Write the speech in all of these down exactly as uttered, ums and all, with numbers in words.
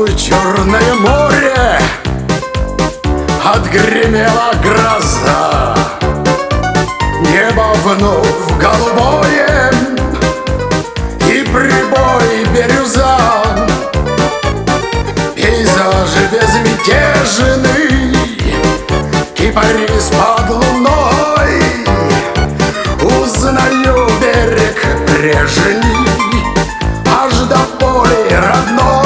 Здравствуй, Черное море, отгремела гроза, небо вновь голубое и прибой бирюза. Пейзажи безмятежный, кипарис под луной. Узнаю берег прежний, аж до боли родной.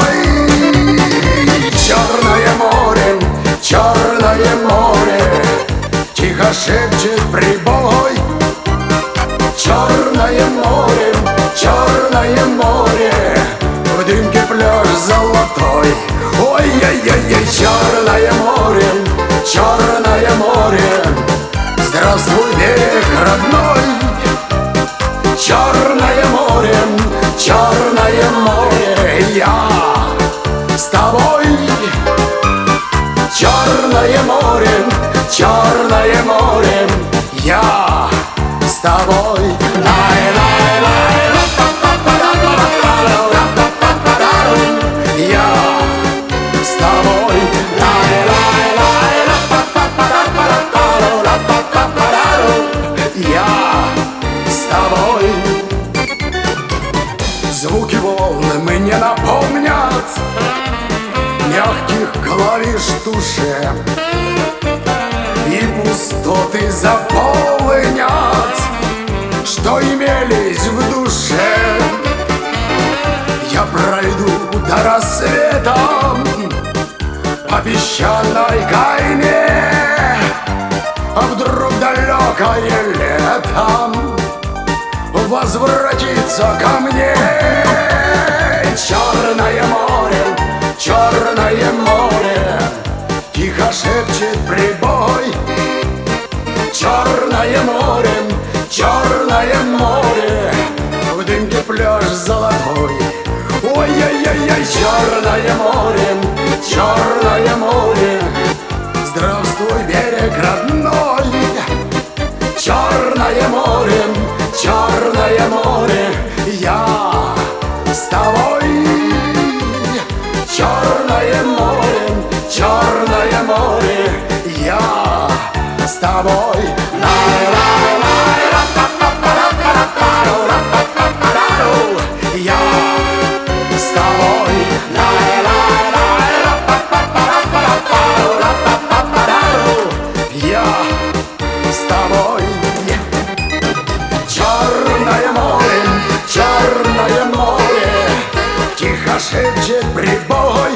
Черное море, Черное море, тихо шепчет прибой. Черное море, Черное море, в дымке пляж золотой. Ой-ой-ой, Черное море, Черное море, здравствуй, берег родной. Черное море, Черное море, я с тобой. Черное море, Черное море, я с тобой. Я с тобой. Я с тобой. Звуки волн мне напомнят мягких клавиш в душе, и пустоты заполнят, что имелись в душе. Я пройду до рассвета по песчаной кайме, а вдруг далекое лето возвратится ко мне. Черное море, Черное море, тихо шепчет прибой. Черное море, Черное море, в дымке пляж золотой. Ой-ой-ой, Черное море, Черное море, здравствуй, берег родной. Черное море, Черное море, я с тобой. Черное море, Черное море, я с тобой. Я с тобой. Я с тобой. Черное море, Черное море, тихо шепчет прибой.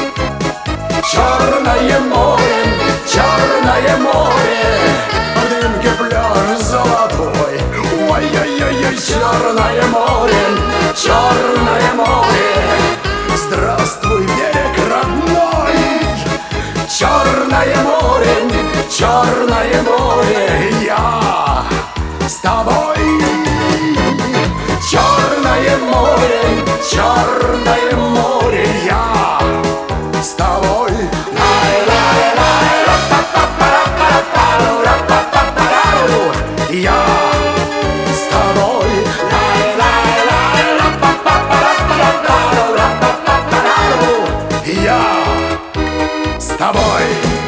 Черное море, Черное море, в дымке пляж золотой. Ой-ой-ой, Черное море, Черное море, здравствуй, берег родной. Черное море, Черное море, я с тобой. Черное море, Черное море, я с тобой. Я с тобой. Я с тобой.